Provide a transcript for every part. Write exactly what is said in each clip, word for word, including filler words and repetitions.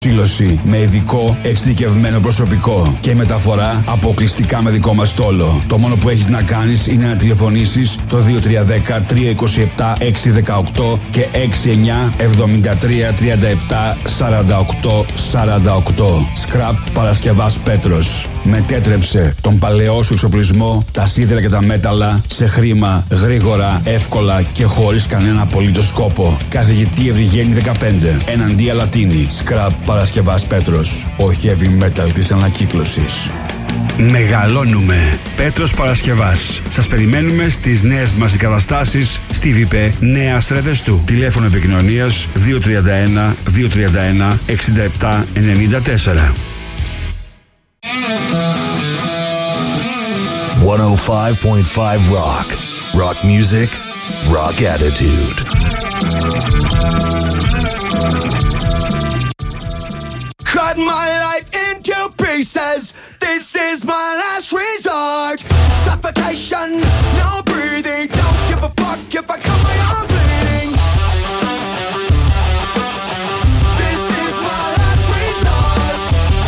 Σύλλωση με ειδικό εξειδικευμένο προσωπικό και μεταφορά αποκλειστικά με δικό μας στόλο. Το μόνο που έχεις να κάνεις είναι να τηλεφωνήσεις το δύο τρία ένα μηδέν τρία δύο επτά έξι ένα οκτώ και έξι εννιά εβδομήντα τρία τριάντα επτά σαράντα οκτώ σαράντα οκτώ. Σκραπ Παρασκευάς Πέτρος. Μετέτρεψε τον παλαιό σου εξοπλισμό, τα σίδερα και τα μέταλλα, σε χρήμα, γρήγορα, εύκολα και χωρίς κανένα απολύτως σκόπο. Καθηγητή Ευρυγένη δεκαπέντε. Εναντία Λατίνη. Σκραπ Παρασκευάς Πέτρος. Ο heavy metal της ανακύκλωσης. Μεγαλώνουμε. Πέτρος Παρασκευάς. Σας περιμένουμε στις νέες μας εγκαταστάσεις στη ΒΙΠΕ Νέας Ρεδεστού. Τηλέφωνο επικοινωνίας δύο τρία ένα δύο τρία ένα έξι επτά εννιά τέσσερα. εκατόν πέντε κόμμα πέντε Rock. Rock music, rock attitude. Cut my life into pieces. This is my last resort. Suffocation, no breathing. Don't give a fuck if I cut my arm bleeding. This is my last resort.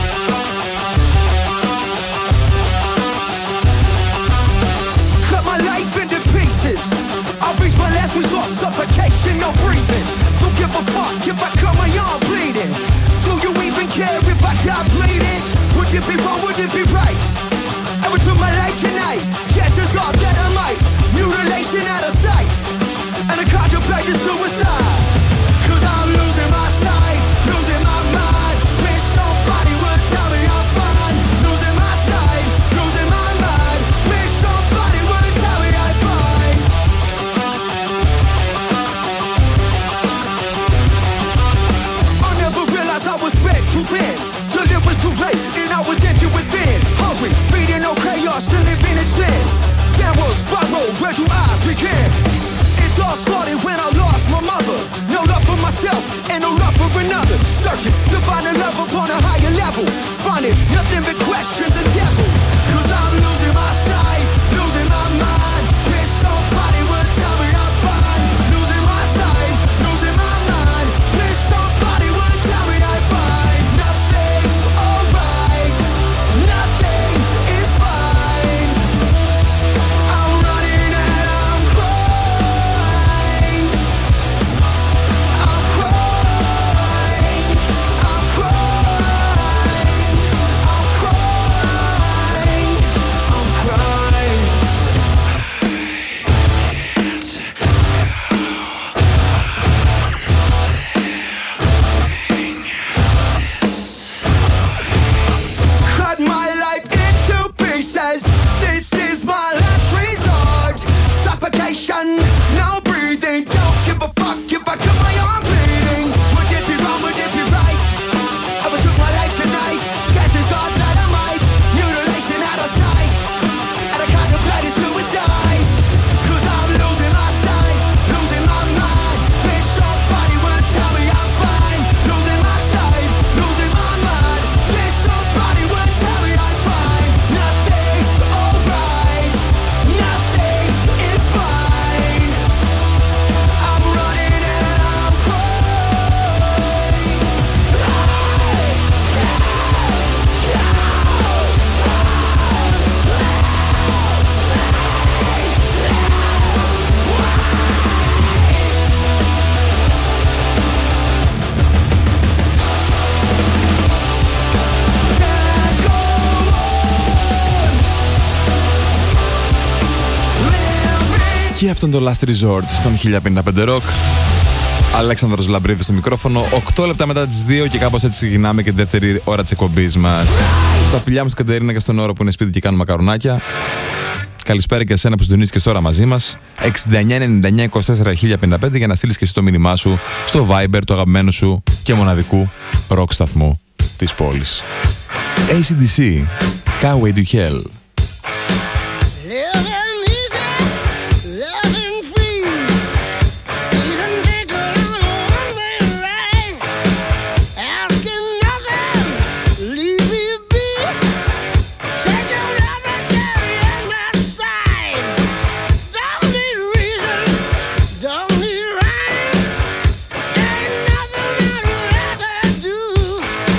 Cut my life into pieces. I'll reach my last resort. Suffocation, no breathing. Don't give a fuck if I cut my arm bleeding. Do you even care if I die bleeding? Would it be wrong, would it be right? Ever took my life tonight? Chances are that I might. Mutilation out of sight. And I contemplate the suicide. Cause I'm losing my sight, losing my mind. Wish somebody would tell me I'm fine. Losing my sight, losing my mind. Wish somebody would tell me I'm fine. I never realized I was spread too thin. Till it was too late and I was empty within. Hungry, feeding no chaos and living in sin. Downward spiral, where do I begin? It all started when I lost my mother. No love for myself and no love for another. Searching to find a love upon a higher level. Finding nothing but questions and devils. Cause I'm losing my sight, losing my mind. Wish somebody would tell me I'm fine. Losing my sight, losing my mind. Wish somebody would tell me I'm fine. Nothing's alright, nothing is fine. I'm running and I'm crying. I'm crying, I'm crying, I'm crying, I'm crying. Cut my life into pieces. This is my last resort. Suffocation, no breathing. Don't give a fuck if I cut my arm bleeding. Would it be wrong? Would it be right? Ever took my life tonight? Chances are that I might. Mutilation out of sight. And I contemplated suicide. Cause I'm losing my sight, losing my mind. Wish somebody would tell me I'm fine. Losing my sight, losing my mind. Wish somebody would tell me I'm fine. Nothing's alright, nothing is fine. I'm running and I'm crying. Can't go on living. Και αυτό είναι το Last Resort στον χίλια πενήντα πέντε Rock. Αλέξανδρος Λαμπρίδης στο μικρόφωνο. οκτώ λεπτά μετά τις δύο και κάπως έτσι ξεκινάμε και τη δεύτερη ώρα της εκπομπής μας. Τα φιλιά μου στην Κατερίνα και στον Όρο που είναι σπίτι και κάνουν μακαρονάκια. Καλησπέρα και εσένα που συντονίστηκες τώρα μαζί μας. εξήντα εννιά ενενήντα εννιά είκοσι τέσσερα χίλια πενήντα πέντε για να στείλεις και εσύ το μήνυμά σου στο Viber του αγαπημένου σου και μοναδικού rock σταθμού της πόλης. έι σι ντι σι, Highway to Hell. Living easy, living free. Season ticket on a one-way ride. Asking nothing, leave me be. Take your love and carry in my stride. Don't need reason, don't need rhyme. Ain't nothing I'd rather do.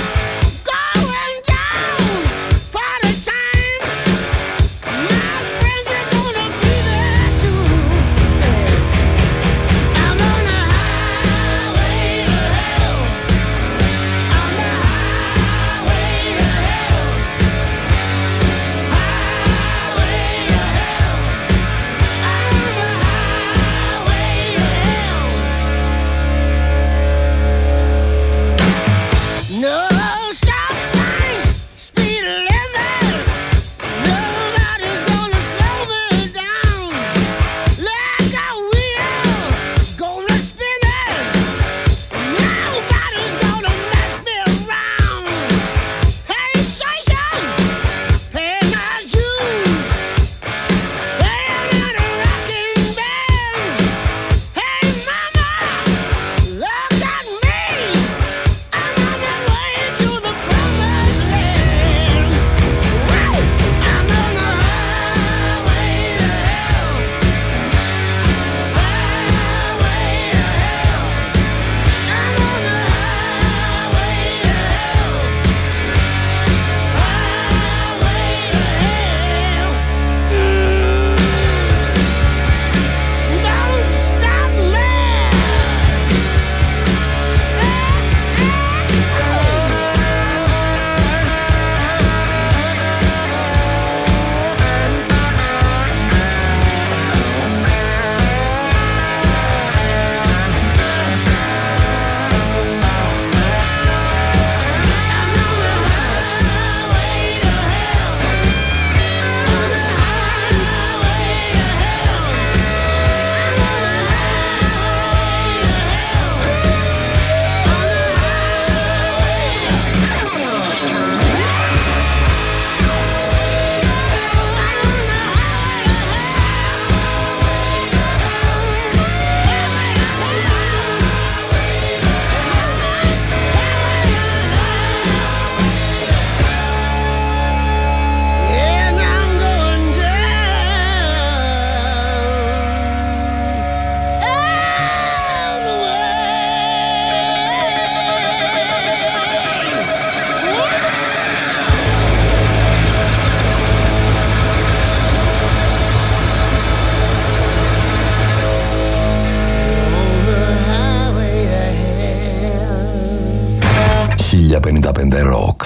ενενήντα πέντε Rock.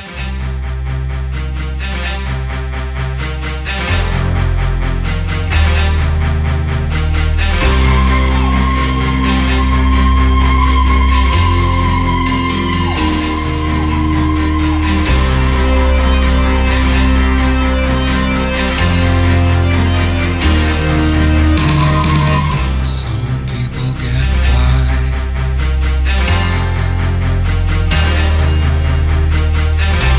Some people get by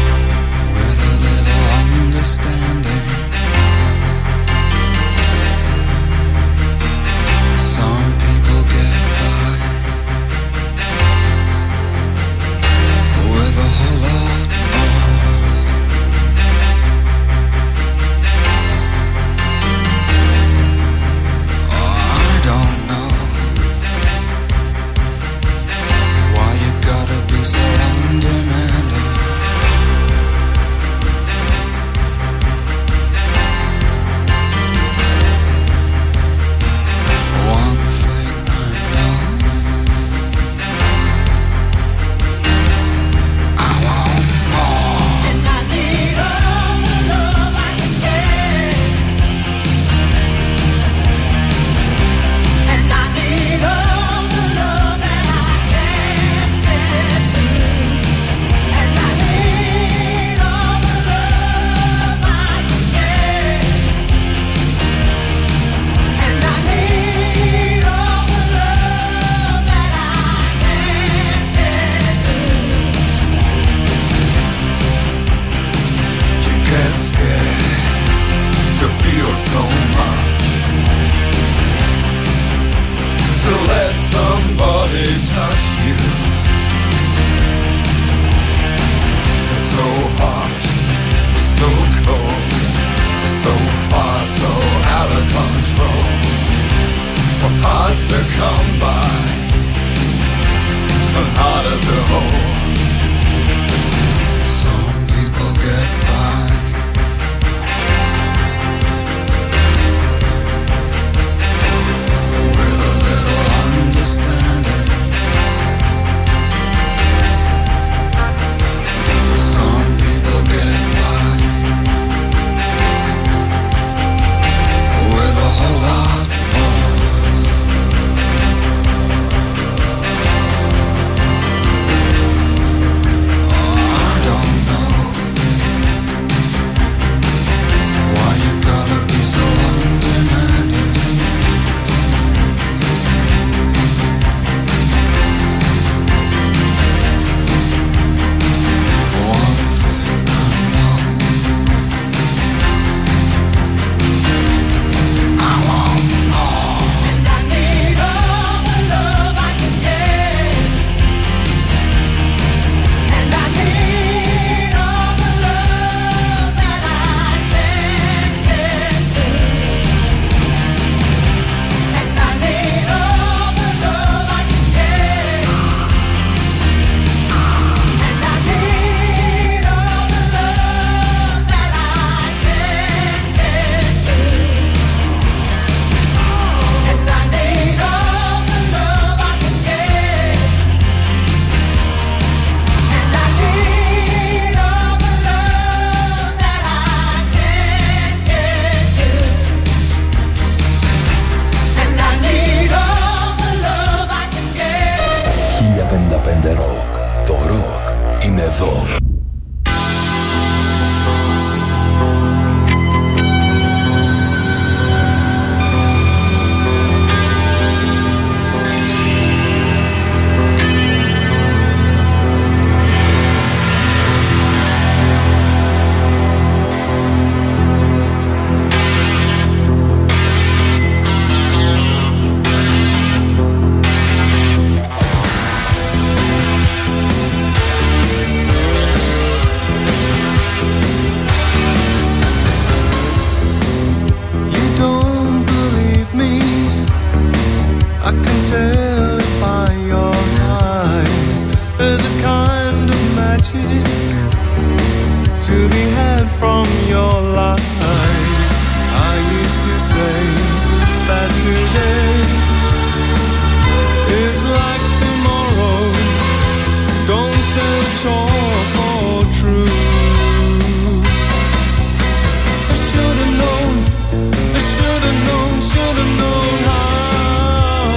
should've known how.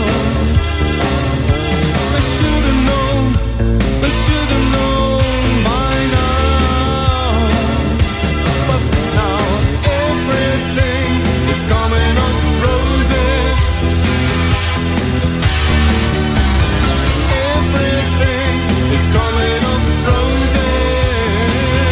I should've known, I should've known by now. But now everything is coming up roses. Everything is coming up roses.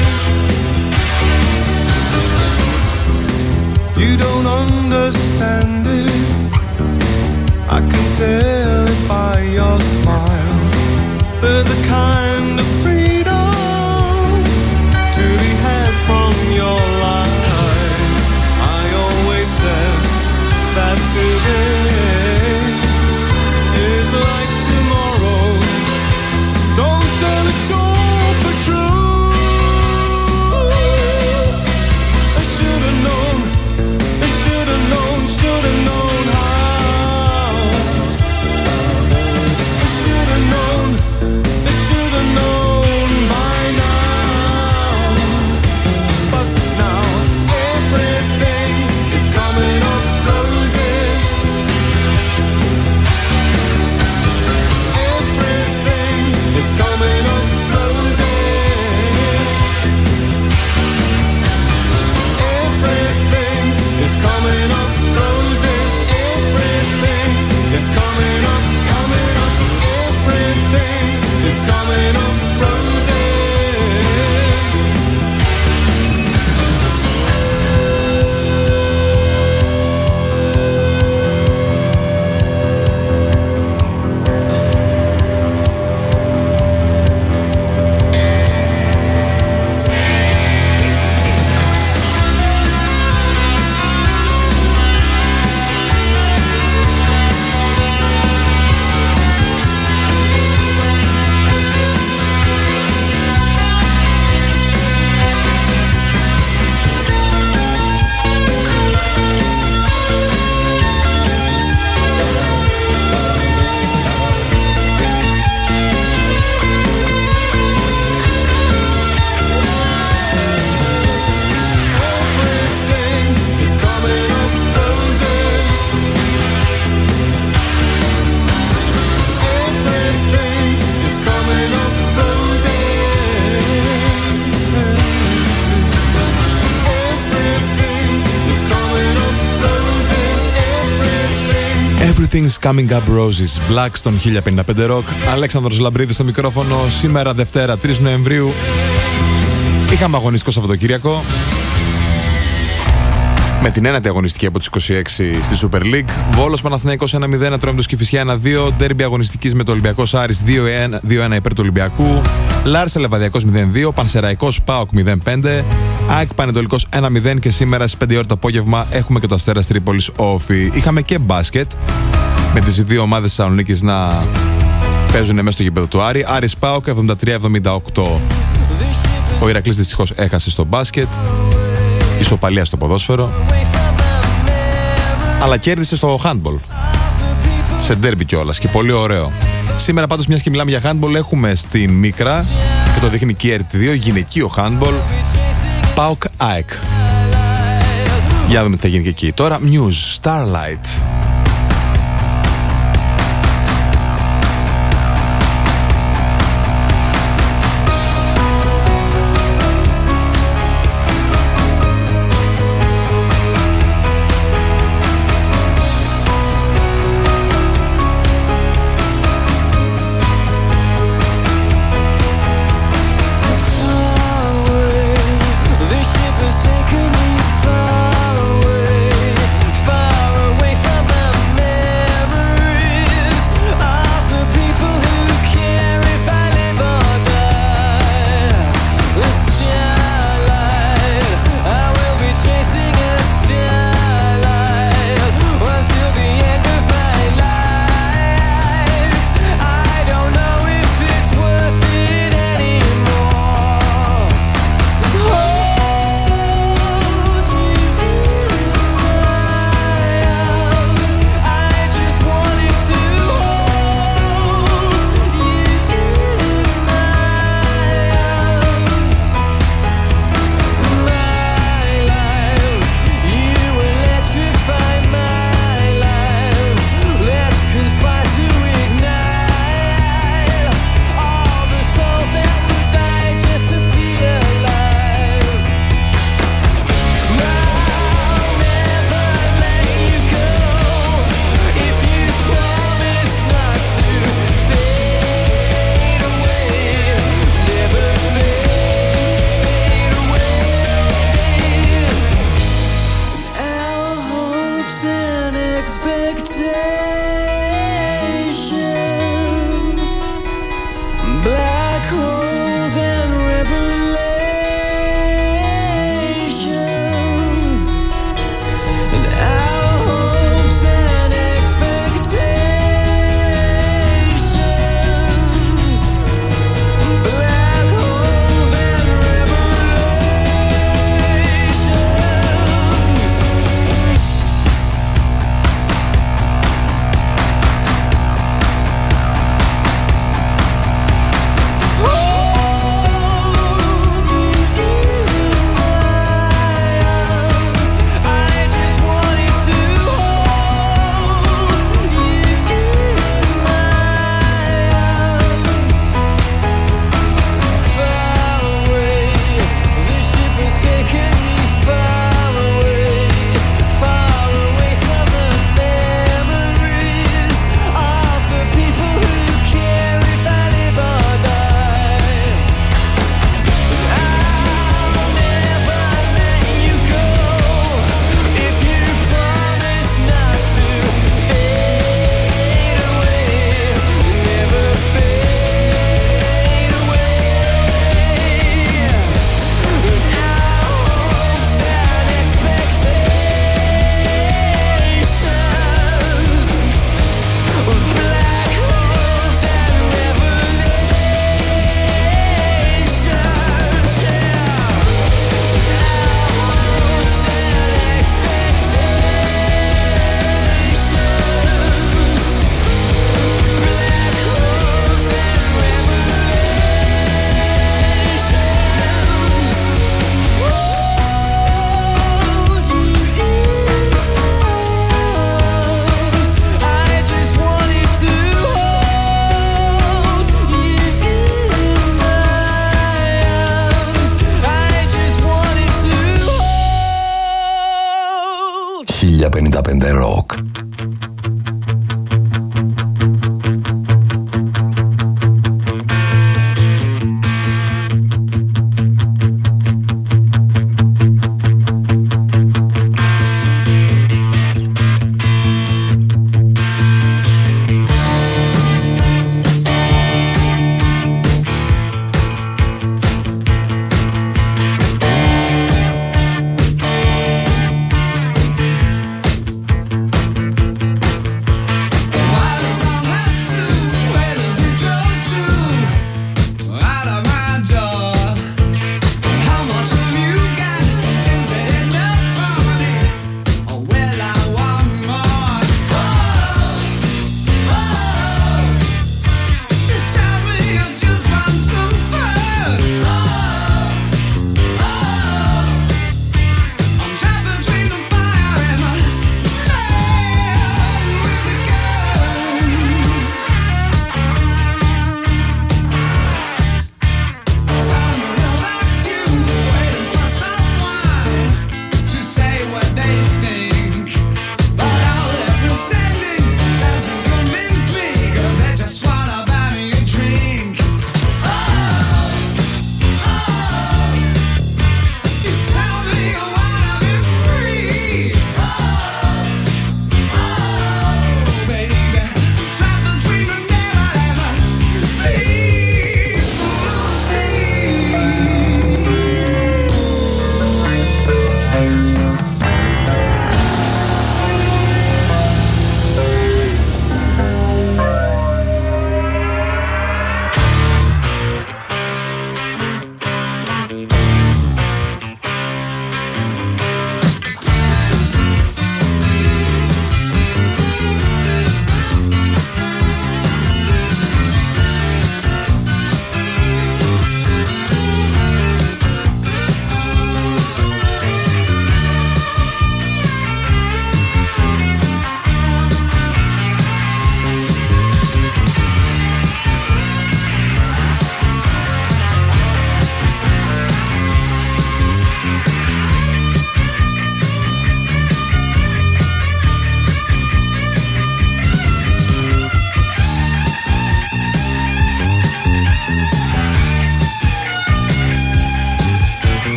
You don't understand it, I can tell it by your smile. There's a kind of freedom to be had from your lies. I always said that today is like tomorrow. Don't sell it short for true. I should've known, I should've known, should've known how. I should've known, I should've known by now. But now everything is coming up roses. Everything is coming up roses. Everything is coming up roses. Everything is coming up, coming up. Everything is coming up roses. Everything is coming up roses. Everything is coming up roses. Everything is coming up roses. Everything. Everything's coming up roses. Black στον χίλια πενήντα πέντε Rock. Αλέξανδρος Λαμπρίδης στο μικρόφωνο. Σήμερα Δευτέρα τρεις Νοεμβρίου. Είχαμε αγωνιστικό Σαββατοκύριακο. Με την ένατη αγωνιστική από τις είκοσι έξι στη Super League. Βόλος Παναθηναϊκός ένα μηδέν, Ατρόμητος Κηφισιά ένα δύο. Ντέρμπι αγωνιστικής με το Ολυμπιακός Άρης δύο ένα υπέρ του Ολυμπιακού. Λάρσα Λεβαδιακός μηδέν δύο. Πανσεραϊκός ΠΑΟΚ μηδέν πέντε. ΑΕΚ Πανετολικός ένα μηδέn. Και σήμερα στις πέντε ώρα το απόγευμα έχουμε και το Αστέρας Τρίπολης Όφι. Είχαμε και μπάσκετ με τις δύο ομάδες της Θεσσαλονίκης να παίζουν μέσα στο γήπεδο του Άρη. Άρης ΠΑΟΚ εβδομήντα τρία εβδομήντα οκτώ. Ο Ηρακλής δυστυχώς έχασε στο μπάσκετ. Ισοπαλία στο ποδόσφαιρο. Αλλά κέρδισε στο handball. Σε ντέρμπι κιόλας και πολύ ωραίο. Σήμερα πάντως, μιας και μιλάμε για handball, έχουμε στην Μίκρα και το δείχνει και η αρ τι δύο γυναικείο handball ΠΑΟΚ ΑΕΚ. Για να δούμε τι θα γίνει και εκεί. Τώρα Muse Starlight. This ship is taking me far away, far away from χίλια πενήντα πέντε Rock.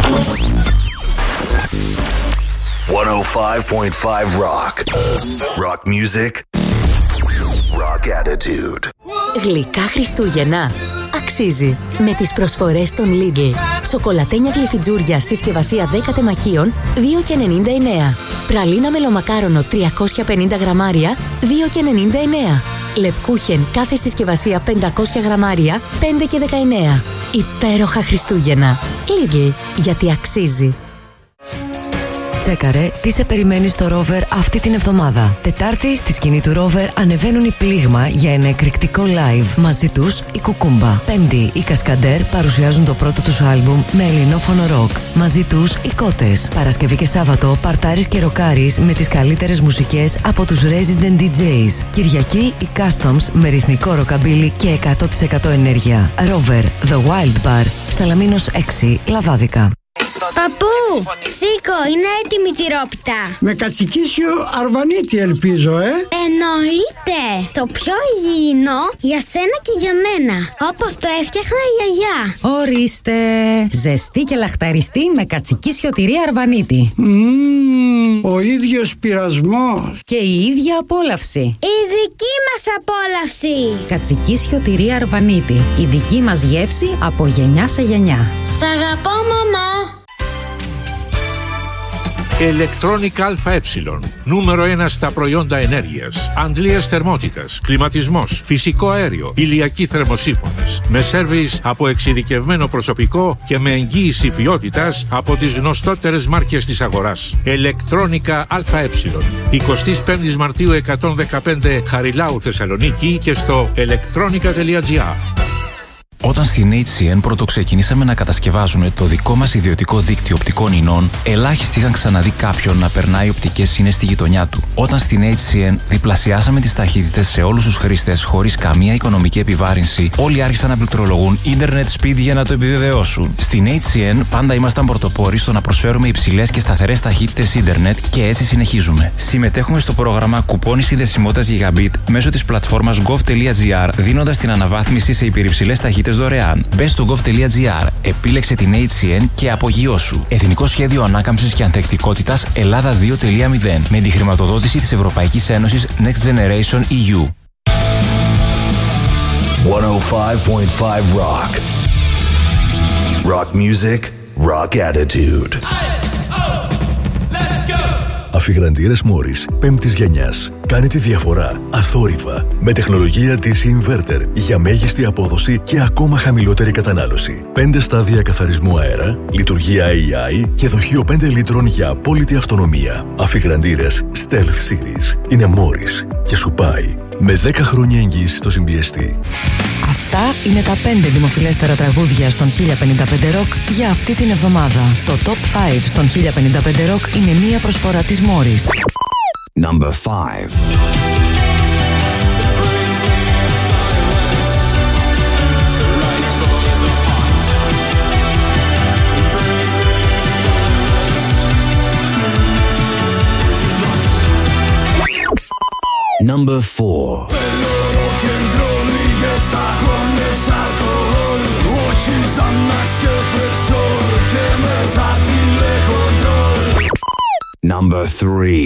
εκατόν πέντε κόμμα πέντε Rock. Rock music. Rock attitude. Γλυκά Χριστούγεννα. Αξίζει. Με τις προσφορές των Lidl. Σοκολατένια γλυφιτζούρια συσκευασία δέκα τεμαχίων δύο και ενενήντα εννέα. Πραλίνα μελομακάρονο τριακόσια πενήντα γραμμάρια δύο και ενενήντα εννέα. Λεπκούχεν κάθε συσκευασία πεντακόσια γραμμάρια πέντε και δεκαεννέα. Υπέροχα Χριστούγεννα. Lidl. Γιατί αξίζει. Τσέκαρε τι σε περιμένει στο Rover αυτή την εβδομάδα. Τετάρτη στη σκηνή του Rover ανεβαίνουν οι Πλήγμα για ένα εκρηκτικό live. Μαζί τους η Κουκούμπα. Πέμπτη οι Κασκαντέρ παρουσιάζουν το πρώτο τους άλμπουμ με ελληνόφωνο ροκ. Μαζί τους οι Κότες. Παρασκευή και Σάββατο παρτάρεις και ροκάρεις με τις καλύτερες μουσικές από τους Resident ντι τζέις. Κυριακή οι Customs με ρυθμικό ροκαμπίλι και εκατό τοις εκατό ενέργεια. Rover, The Wild Bar, Σαλαμίνος έξι, Λαβάδικα. Παππού, σήκω, είναι έτοιμη η τυρόπιτα. Με κατσικίσιο αρβανίτη ελπίζω, ε. Εννοείται. Το πιο υγιεινό για σένα και για μένα. Όπως το έφτιαχνα η γιαγιά. Ορίστε. Ζεστή και λαχταριστή με κατσικίσιο τυρί αρβανίτη. Mm, ο ίδιος πειρασμός. Και η ίδια απόλαυση. Η δική μας απόλαυση. Κατσικίσιο τυρί αρβανίτη. Η δική μας γεύση από γενιά σε γενιά. Σ' αγαπώ, μαμά. Electronic ΑΕ. Νούμερο ένα στα προϊόντα ενέργειας. Αντλίας θερμότητας, κλιματισμός, φυσικό αέριο, ηλιακοί θερμοσύφωνες. Με σέρβις από εξειδικευμένο προσωπικό και με εγγύηση ποιότητας από τις γνωστότερες μάρκες της αγοράς. Electronica ΑΕ. εικοστή πέμπτη Μαρτίου εκατόν δεκαπέντε Χαριλάου Θεσσαλονίκη και στο electronica τελεία gr. Όταν στην έιτς σι εν πρώτο ξεκινήσαμε να κατασκευάζουμε το δικό μας ιδιωτικό δίκτυο οπτικών ινών, ελάχιστοι είχαν ξαναδεί κάποιον να περνάει οπτικές ίνες στη γειτονιά του. Όταν στην έιτς σι εν διπλασιάσαμε τις ταχύτητες σε όλους τους χρήστες χωρίς καμία οικονομική επιβάρυνση, όλοι άρχισαν να πληκτρολογούν ίντερνετ speed για να το επιβεβαιώσουν. Στην έιτς σι εν πάντα ήμασταν πρωτοπόροι στο να προσφέρουμε υψηλές και σταθερές ταχύτητες ίντερνετ και έτσι συνεχίζουμε. Συμμετέχουμε στο πρόγραμμα κουπόνι συνδεσιμότητας Gigabit μέσω της πλατφόρμας gov τελεία gr, δίνοντας την αναβάθμιση σε υπερυψηλές ταχύτητες δωρεάν. Μπες στο gov τελεία gr, επίλεξε την έιτς σι εν και απογειώσου. Εθνικό Σχέδιο Ανάκαμψης και Ανθεκτικότητας Ελλάδα δύο τελεία μηδέν με τη χρηματοδότηση της Ευρωπαϊκής Ένωσης Next Generation ι γιου. εκατόν πέντε κόμμα πέντε Rock. Rock music, rock attitude. Αφιγραντήρες Μόρις πέμπτης γενιάς. Κάνει τη διαφορά αθόρυβα με τεχνολογία ντι σι Inverter για μέγιστη απόδοση και ακόμα χαμηλότερη κατανάλωση. πέντε στάδια καθαρισμού αέρα, λειτουργία έι άι και δοχείο πέντε λίτρων για απόλυτη αυτονομία. Αφιγραντήρες Stealth Series είναι Μόρις και σου πάει με δέκα χρόνια εγγύηση στο συμπιεστή. Αυτά είναι τα πέντε δημοφιλέστερα τραγούδια στον χίλια πενήντα πέντε Rock για αυτή την εβδομάδα. Το Top πέντε στον χίλια πενήντα πέντε Rock είναι μία προσφορά της Morris. Number five. Number four. Number three.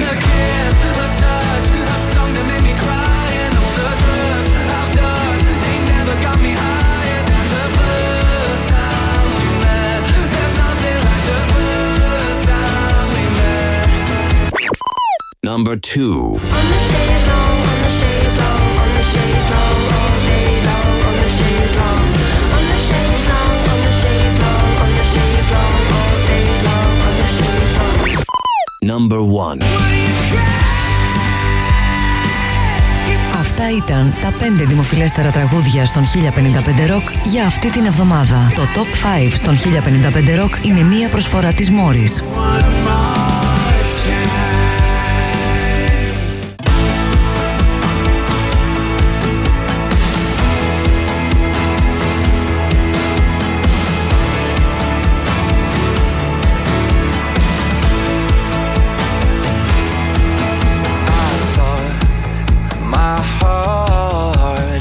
Number two. Number one. Αυτά ήταν τα πέντε δημοφιλέστερα τραγούδια στον χίλια πενήντα πέντε Rock για αυτή την εβδομάδα. Το Top πέντε στον χίλια πενήντα πέντε Rock είναι μία προσφορά της Morris.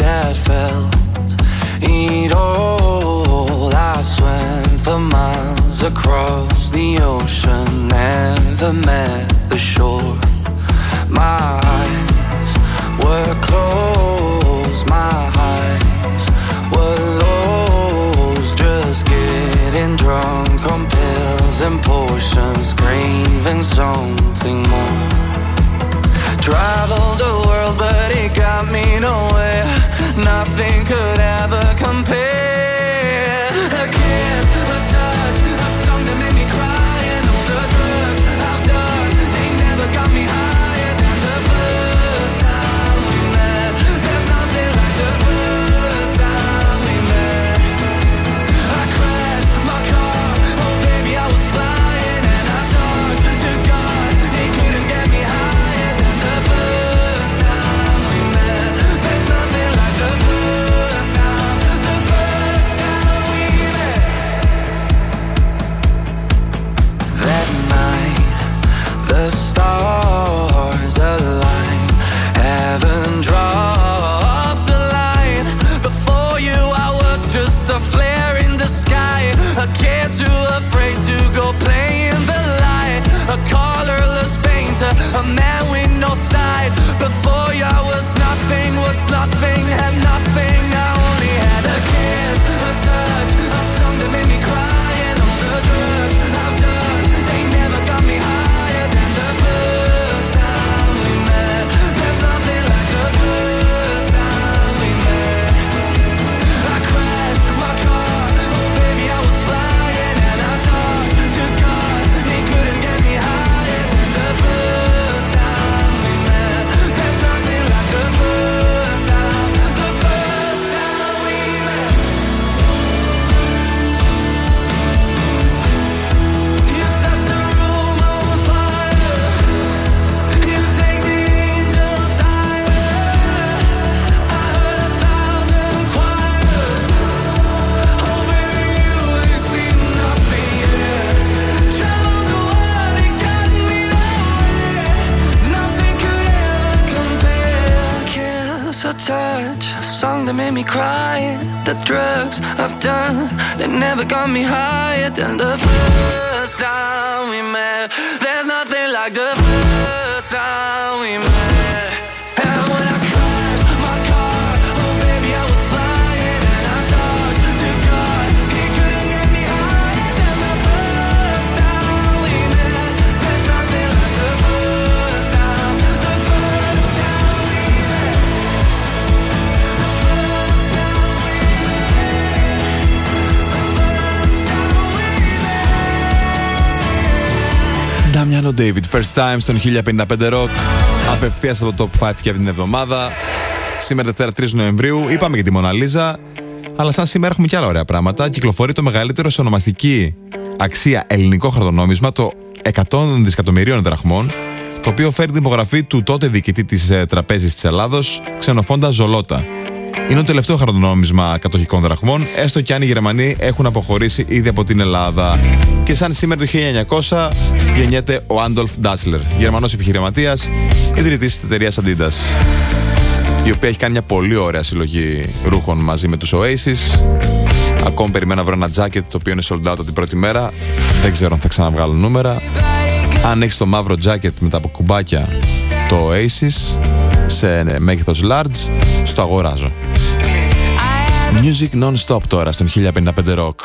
For miles miles across the ocean, never met the shore. My eyes were closed, my eyes were lost, just getting drunk on pills and potions, craving something more. Traveled the world but it got me nowhere, nothing could ever compare. A kiss, a touch, a song that made me cry, and all the drugs I've done, they never got me higher than the first time we met. There's nothing like the first time we met. I crashed my car, oh baby I was flying, and I talked to God, he couldn't get me higher than the first time we met. There's nothing like the first time, the first time we met. That night, the stars aligned, heaven dropped a line. Before you I was just a flare in the sky, a kid too afraid to go play in the light, a colorless painter, a man with no side. Before you I was nothing, was nothing, had nothing. I only had a kiss, a touch, a song that made me cry, and all the drugs I've done, they never got me higher than the first time we met. There's nothing like the first time we met. I crashed my car, oh baby I was flying, and I talked to God, he couldn't get me higher than the first time we met. There's nothing like the first time, the first time we met. You set the room on fire, you take the angels higher. I heard a thousand choirs, oh baby you ain't seen nothing yet. Traveled the world, it got me nowhere, nothing could ever compare. Kiss or touch, a song that made me cry, the drugs I've done, they never got me higher than the first time we met. There's nothing like the first time we met. And when I crashed my car, oh baby I was flying, and I talked to God, he couldn't get me higher than the first time we met. There's nothing like the first time, the first time we met. The first time we met. The first time we met. Ντάμιαν David, First Time στον χίλια πενήντα πέντε Rock. Απευθείας από το Top πέντε και αυτή την εβδομάδα. Σήμερα Δευτέρα τρεις Νοεμβρίου. Είπαμε για τη Μοναλίζα. Αλλά σαν σήμερα έχουμε και άλλα ωραία πράγματα. Κυκλοφορεί το μεγαλύτερο σε ονομαστική αξία ελληνικό χαρτονόμισμα, το εκατό δισεκατομμυρίων δραχμών, το οποίο φέρει την υπογραφή του τότε διοικητή της ε, Τραπέζης της Ελλάδος, Ξενοφόντα Ζολότα. Είναι το τελευταίο χαρτονόμισμα κατοχικών δραχμών, έστω και αν οι Γερμανοί έχουν αποχωρήσει ήδη από την Ελλάδα. Και σαν σήμερα το χίλια εννιακόσια γεννιέται ο Άντολφ Ντάσλερ, Γερμανός επιχειρηματίας, ιδρυτής της εταιρείας Adidas, η οποία έχει κάνει μια πολύ ωραία συλλογή ρούχων μαζί με τους Oasis. Ακόμη περιμένω να βρω ένα jacket το οποίο είναι sold out από την πρώτη μέρα. Δεν ξέρω αν θα ξαναβγάλω νούμερα. Αν έχεις το μαύρο jacket με τα κουμπάκια το Oasis σε μέγεθος large, στο αγοράζω. Music non-stop τώρα στον χίλια πενήντα πέντε Rock.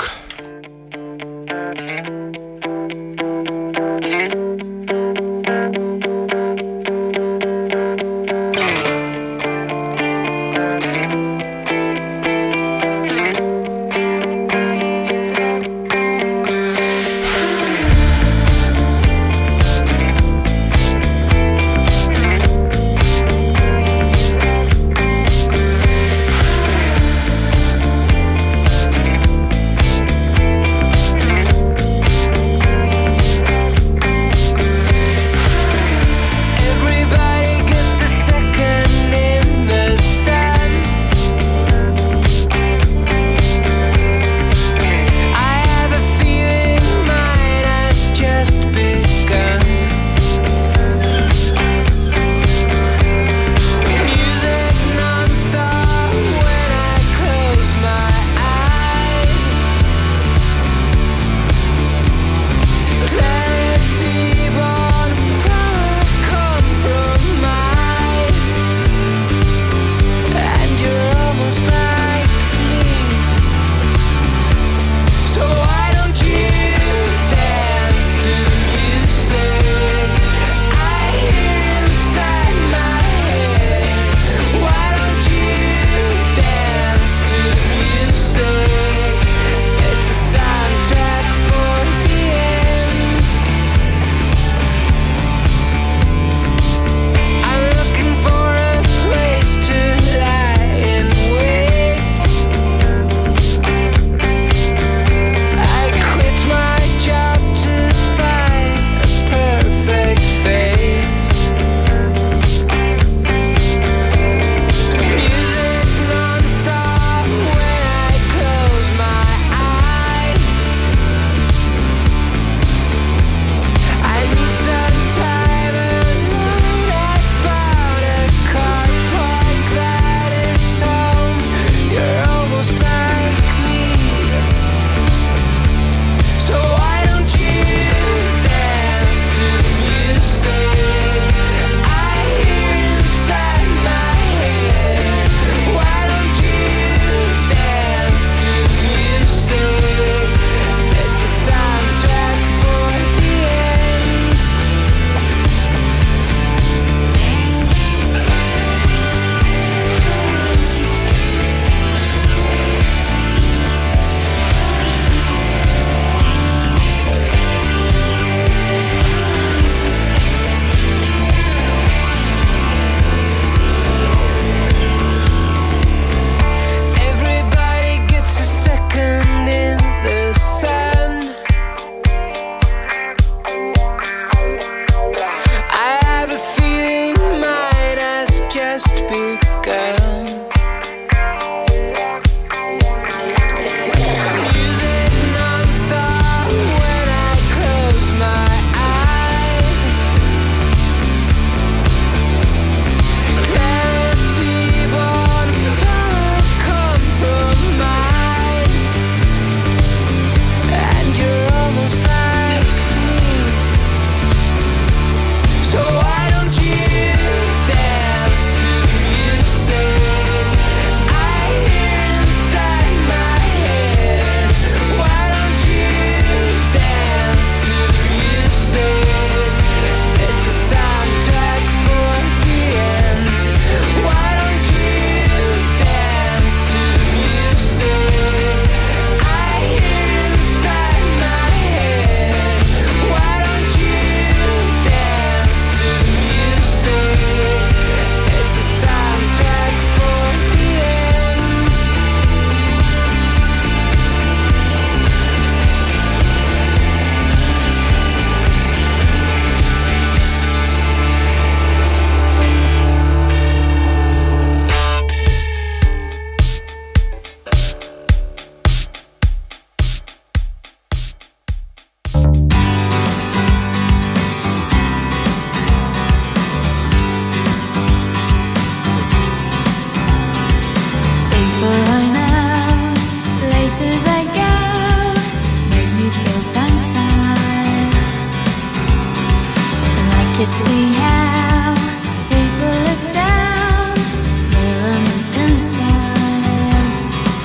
you see how people look down there on the inside.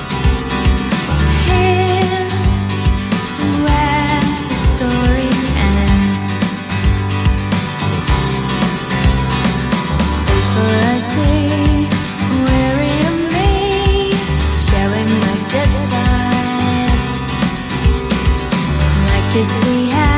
Here's where the story ends. People I see weary of me, showing my good side. Like you see how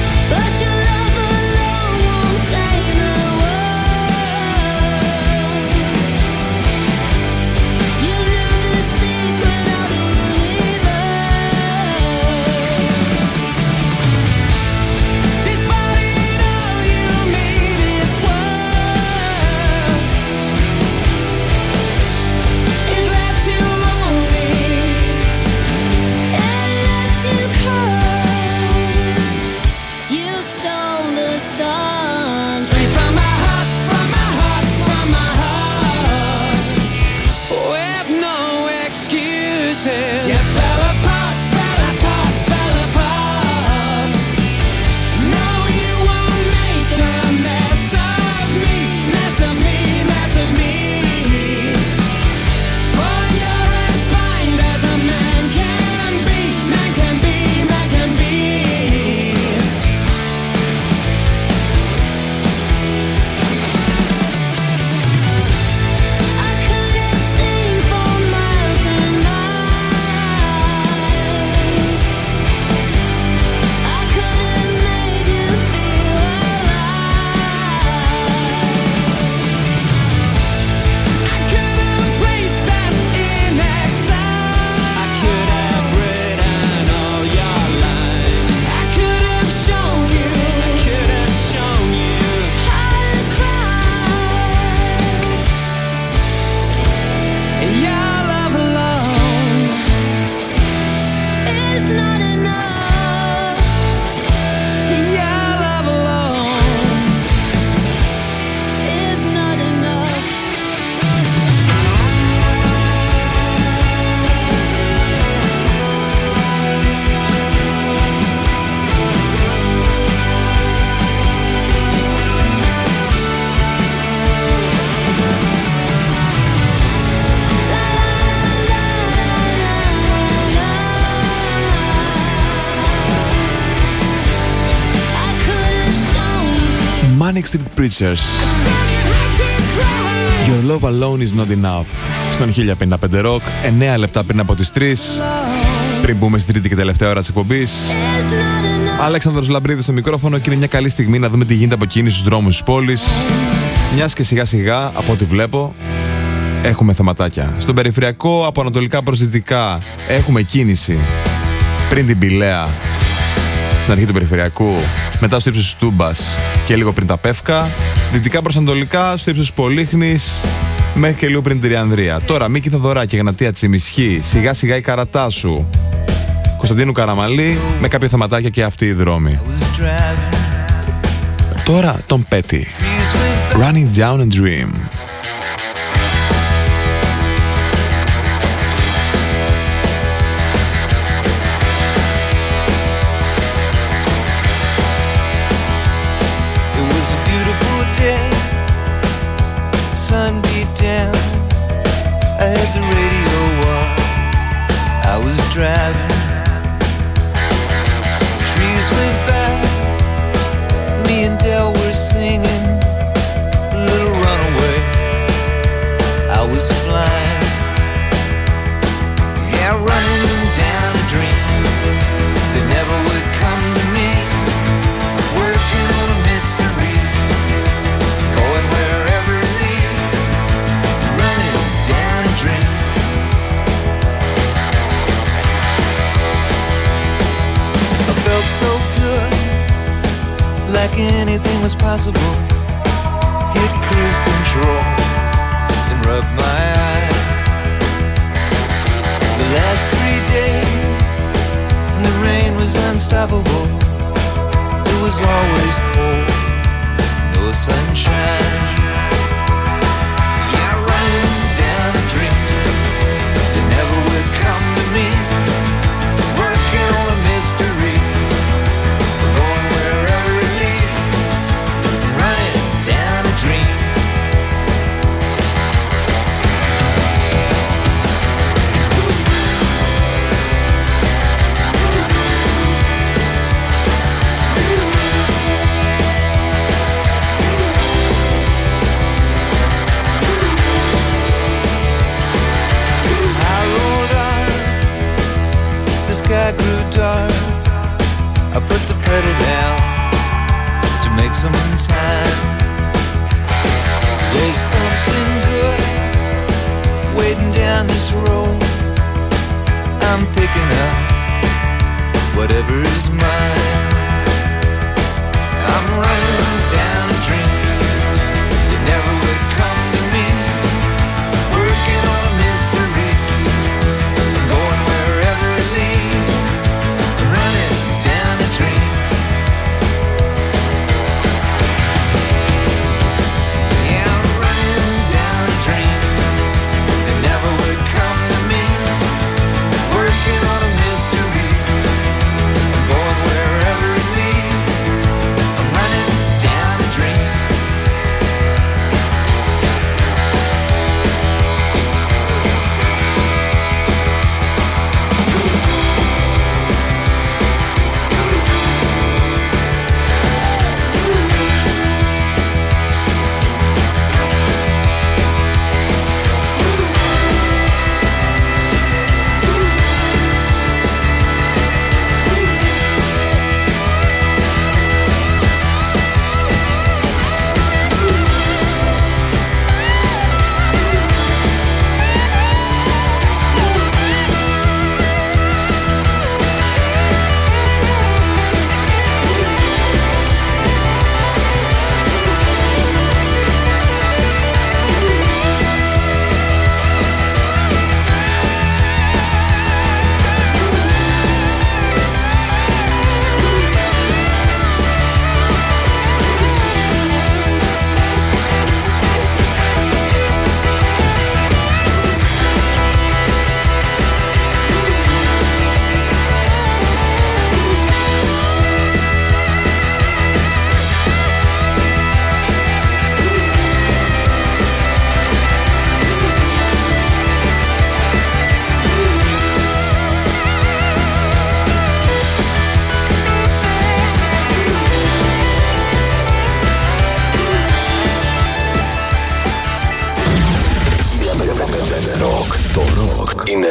but your love alone won't save the world. song. Straight from my heart, from my heart, from my heart. With no excuses. Just fell apart, fell apart, fell apart. No, you won't make a mess of me, mess of me, mess of me. For you're as blind as a man can be, man can be, man can be. I could have seen for miles and miles. I could have made you feel alive. I could have placed us in exile. I could have written all your lines. I could have shown you. I could have shown you how to cry. Your love alone is not enough. Your love alone is not enough. I could have shown you. Manic Street Preachers. Your love alone is not enough. Στον χίλια πενήντα πέντε Rock, εννέα λεπτά πριν από τις τρεις. Πριν μπούμε στην τρίτη και τελευταία ώρα της εκπομπής. Αλέξανδρος Λαμπρίδης στο μικρόφωνο και είναι μια καλή στιγμή να δούμε τι γίνεται από εκείνη στους δρόμους της πόλης. Μιας και σιγά σιγά, από ό,τι βλέπω, έχουμε θεματάκια. Στον περιφερειακό, από ανατολικά προς δυτικά, έχουμε κίνηση πριν την Πηλαία, στην αρχή του περιφερειακού, μετά στο ύψος της Τούμπας και λίγο πριν τα Πεύκα. Δυτικά προς ανατολικά, στο ύψος της Πολύχνης, μέχρι και λίγο πριν την Τριανδρία. Τώρα Μίκη Θοδωράκη, Εγνατία Τσιμισχή, σιγά σιγά η Καρατάσου, Κωνσταντίνου Καραμαλή, με κάποια θεματάκια και αυτοί οι δρόμοι. Τώρα τον Πέτη, Running Down a Dream. It was a beautiful day, sun beat down. I had the radio on, I was driving. Trees went by, me and Del were singing a little runaway. I was flying, yeah, running down a dream that never would come to me. Working on a mystery, going wherever it leads, running down a dream. I felt so good, like anything was possible. Hit cruise control and rub my eyes. The last three days, and the rain was unstoppable. It was always cold, no sunshine. Yeah, running down a dream that never would come to me. Working on a mystery, going wherever it leads, running down a dream. I rolled on, the sky grew dark. I put the pedal down to make some time. There's something good waiting down this road. I'm picking up whatever is mine. I'm running down a dream that never would come to me. Working on a mystery, going wherever it leads, running down a dream.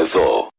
Εδώ